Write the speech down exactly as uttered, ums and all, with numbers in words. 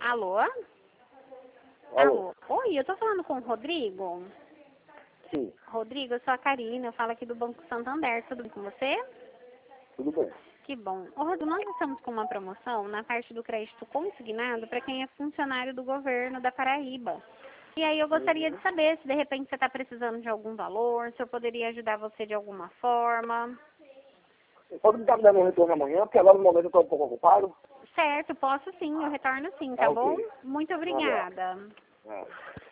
Alô? Alô? Alô? Oi, eu tô falando com o Rodrigo? Sim, Rodrigo, eu sou a Karina, eu falo aqui do Banco Santander, tudo bem com você? tudo bem. Que bom. Ô, Rodrigo, nós estamos com uma promoção na parte do crédito consignado para quem é funcionário do governo da Paraíba. E aí eu gostaria de saber se de repente você está precisando de algum valor, se eu poderia ajudar você de alguma forma. Pode me dar um retorno amanhã, porque agora no momento eu estou um pouco ocupado. Certo, posso sim, eu retorno sim, tá Ah, bom? ok. Muito Um abraço. obrigada. Ah.